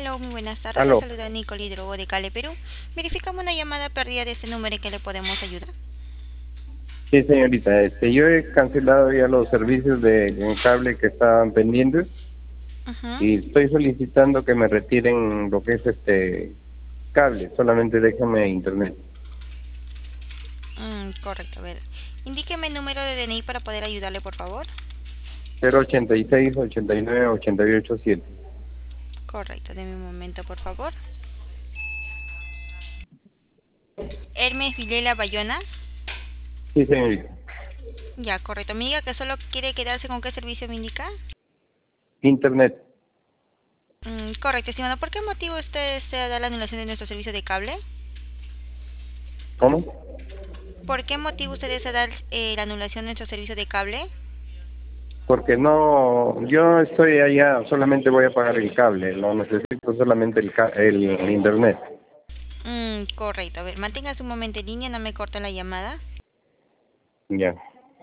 Hello, muy buenas tardes. Le Aló. saluda Nicole Hidrogo de Cali, Perú. Verificamos una llamada perdida de este número en que le podemos ayudar. Sí, señorita. Yo he cancelado ya los servicios de cable que estaban pendientes Ujú. y estoy solicitando que me retiren lo que es cable. Solamente déjenme internet. Correcto, a ver. Indíqueme el número de DNI para poder ayudarle, por favor. 086 89 88 7. Correcto, deme un momento, por favor. Hermes Vilela Bayona. Sí, señorita. Ya, correcto. Me diga que solo quiere quedarse con qué servicio me indica. Internet. Correcto, estimado. ¿Por qué motivo usted desea dar la anulación de nuestro servicio de cable? ¿Cómo? ¿Por qué motivo usted desea dar la anulación de nuestro servicio de cable? Porque no, yo estoy allá, solamente voy a pagar el cable. Lo necesito solamente el internet. Correcto. A ver, manténgase un momento en línea, no me corte la llamada. Ya.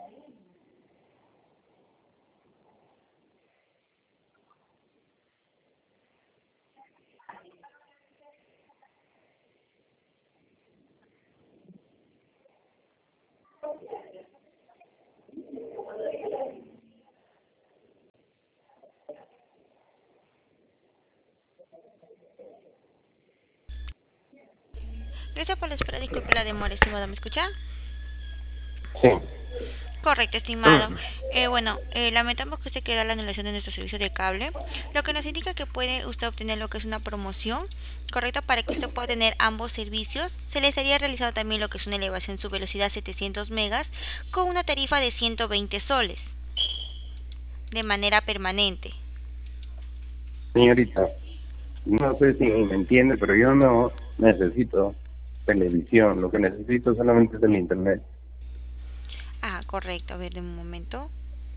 Gracias por la espera, disculpe la demora, estimado. ¿Me escucha? Sí. Correcto, estimado. Lamentamos que usted quiera la anulación de nuestro servicio de cable, lo que nos indica que puede usted obtener lo que es una promoción, correcto, para que usted pueda tener ambos servicios. Se le estaría realizando también lo que es una elevación en su velocidad a 700 megas con una tarifa de 120 soles de manera permanente. Señorita, no sé si me entiende, pero yo no necesito televisión. Lo que necesito solamente es el internet. Ah, correcto. A ver, de un momento.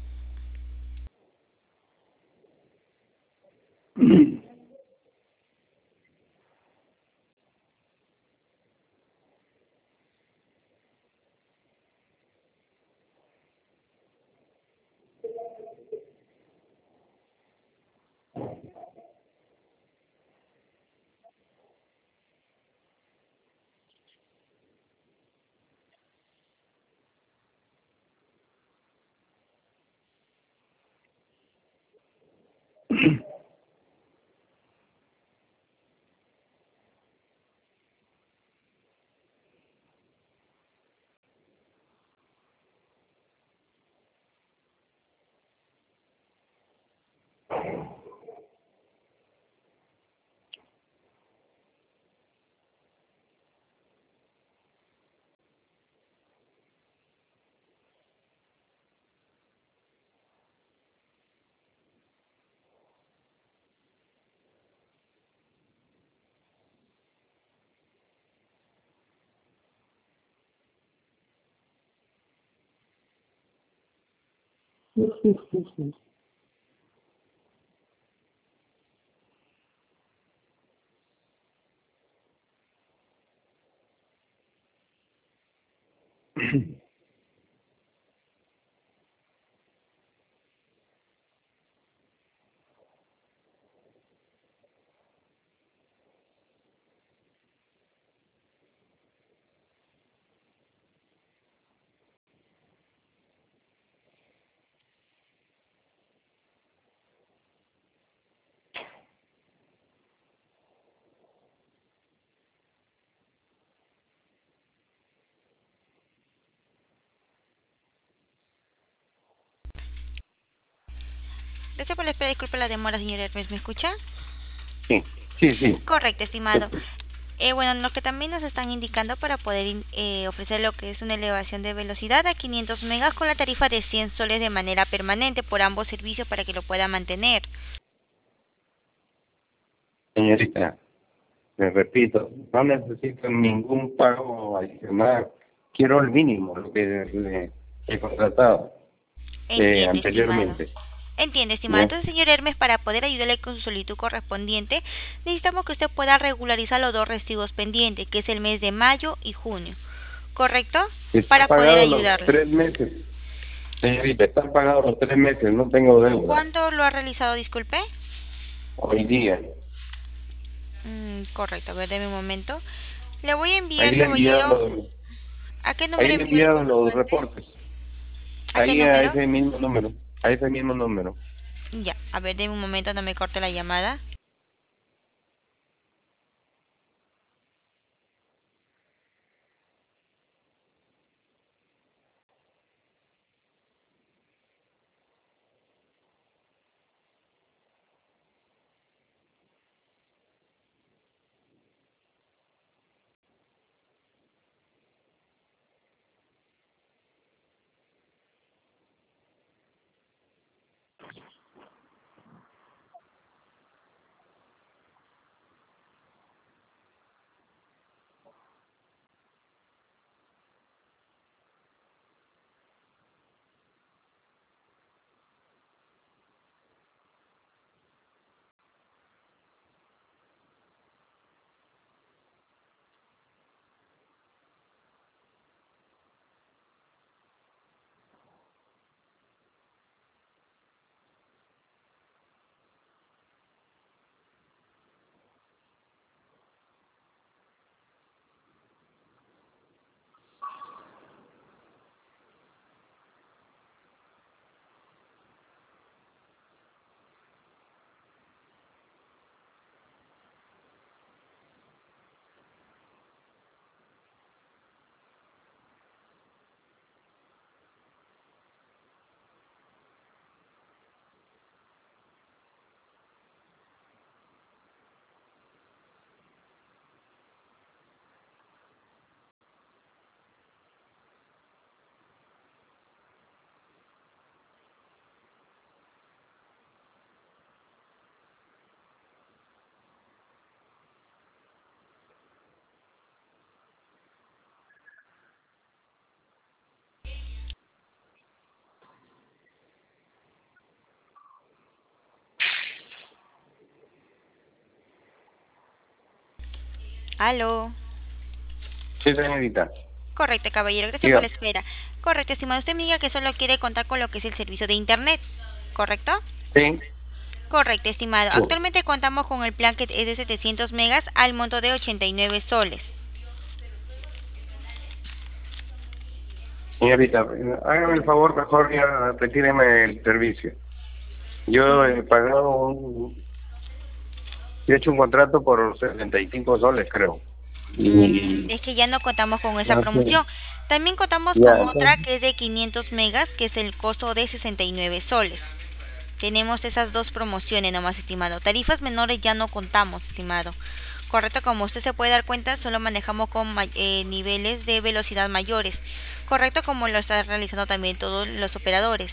Gracias por la espera, disculpe la demora, señor Hermes. ¿Me escucha? Sí, sí, sí. Correcto, estimado. Lo que también nos están indicando para poder ofrecer lo que es una elevación de velocidad a 500 megas con la tarifa de 100 soles de manera permanente por ambos servicios para que lo pueda mantener. Señorita, me repito, no necesito ningún pago adicional. Quiero el mínimo, lo que le he contratado Entiende, estimado. anteriormente. Entiende, estimado. ¿Ya? Entonces, señor Hermes, para poder ayudarle con su solicitud correspondiente, necesitamos que usted pueda regularizar los dos recibos pendientes, que es el mes de mayo y junio. ¿Correcto? Está Para poder pagado los ayudarle. 3 meses. Señorita, están pagados los 3 meses, no tengo deuda. ¿Cuándo lo ha realizado, disculpe? Hoy día. Correcto, a ver, deme un momento. Le voy a Ahí enviar, le he enviado, caballero. ¿A qué ahí número le he envió el enviado los comprobante? reportes. ¿A qué Ahí a número? ese mismo número. A ese mismo número. Ya, a ver, deme un momento, no me corte la llamada. Aló. Sí, señorita. Correcto, caballero, gracias por Diga. la espera. Correcto, estimado, usted me diga que solo quiere contar con lo que es el servicio de internet, ¿correcto? Sí. Correcto, estimado. Sí. Actualmente contamos con el plan que es de 700 megas al monto de 89 soles. Señorita, hágame el favor, mejor ya retíreme el servicio. Yo he pagado he hecho un contrato por 65 soles, creo. Y Es que ya no contamos con esa no sé, promoción. También contamos ya, con otra entonces, que es de 500 megas, que es el costo de 69 soles. Tenemos esas dos promociones nomás, estimado. Tarifas menores ya no contamos, estimado. Correcto, como usted se puede dar cuenta, solo manejamos con niveles de velocidad mayores. Correcto, como lo están realizando también todos los operadores.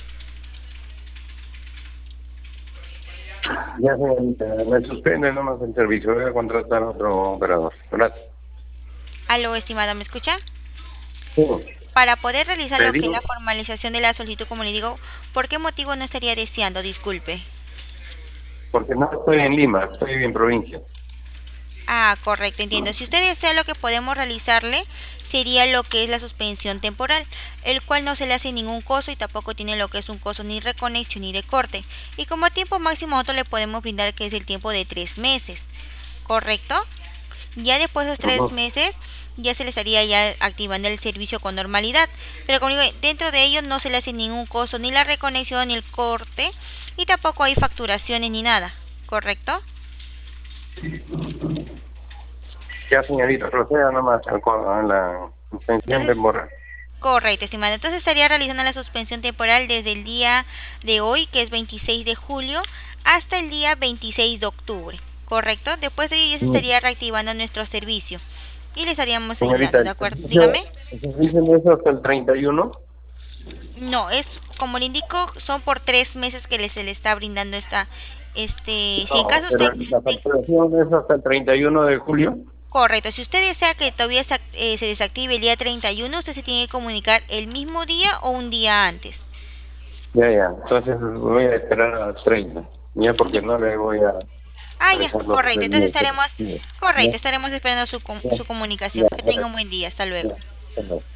ya señorita, me suspende nomás el servicio, voy a contratar a otro operador. Gracias. Aló, estimado, ¿me escucha? Sí. Para poder realizar Le lo que es digo, la formalización de la solicitud, como le digo, ¿por qué motivo no estaría deseando? Disculpe. porque no estoy en Lima, estoy en provincia. Ah, correcto, entiendo. Si usted desea, lo que podemos realizarle sería lo que es la suspensión temporal, el cual no se le hace ningún costo y tampoco tiene lo que es un costo ni de reconexión ni de corte. Y como tiempo máximo nosotros le podemos brindar que es el tiempo de 3 meses, ¿correcto? Ya después de los tres Ujú. meses ya se le estaría ya activando el servicio con normalidad. Pero como digo, dentro de ello no se le hace ningún costo, ni la reconexión, ni el corte, y tampoco hay facturaciones ni nada, ¿correcto? Ya señorita, proceda nomás a la suspensión Entonces, temporal. correcto, estimado. Entonces estaría realizando la suspensión temporal desde el día de hoy, que es 26 de julio, hasta el día 26 de octubre, ¿correcto? Después de ello ya se Sí. estaría reactivando nuestro servicio y le estaríamos Señorita, ayudando, ¿de acuerdo? Dígame. el servicio no es hasta el 31. No, es como le indico, son por 3 meses que se le está brindando si en No, caso pero usted, la facturación es hasta el 31 de julio. correcto, si usted desea que todavía se desactive el día 31, usted se tiene que comunicar el mismo día o un día antes. Ya, ya. Entonces voy a esperar a las 30. Ya, porque no le voy Ah, a ya, dejar los correcto, 3 entonces meses. estaremos, Sí. Ya, correcto, estaremos esperando ya, su comunicación. ya, Que tenga un gracias. buen día, hasta luego. Ya, hasta luego.